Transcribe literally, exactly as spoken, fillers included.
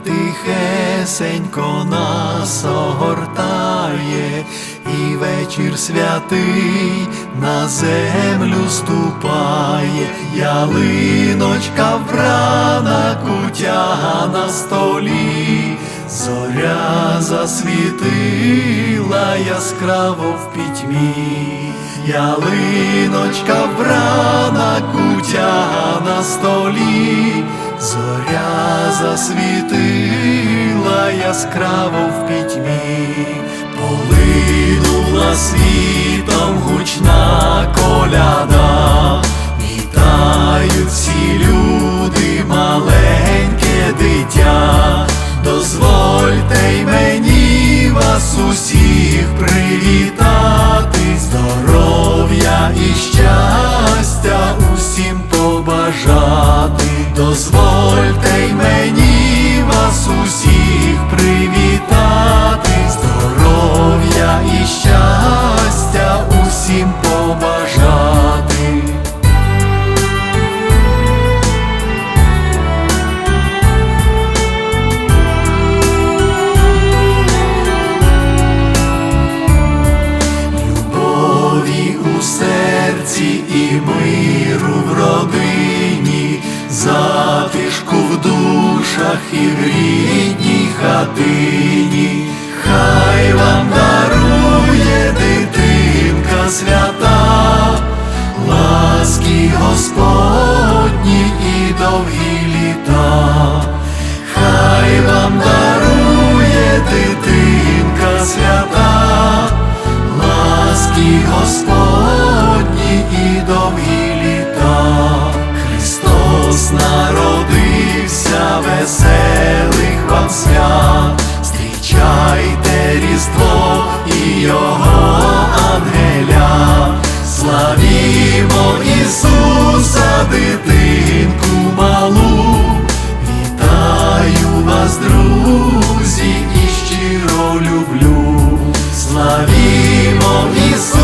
тихесенько нас огортає, і вечір святий на землю ступає. Ялиночка вбрана, кутя на столі, зоря засвітила яскраво в пітьмі. Ялиночка вбрана, кутя на столі, зоря засвітила яскраво в пітьмі. Полинула світом гучна коляда, вітають всі люди маленьке дитя. Дозвольте й мені вас усіх привітати, здоров'я і щастя усім побажати. Дозвольте й мені вас усіх привітати, здоров'я і щастя усім побажати. Любові у серці і миру в родині, затишку в душах і в рідній хатині. Хай вам дарує дитинка свята, ласки Господні і довгі літа. Хай вам дарує дитинка свята, ласки Господні і довгі літа. Христос народився, веселих вам свят, зустрічайте Різдво і Його ангеля. Славімо Ісуса, дитинку малу, вітаю вас, друзі, і щиро люблю. Славімо Ісуса.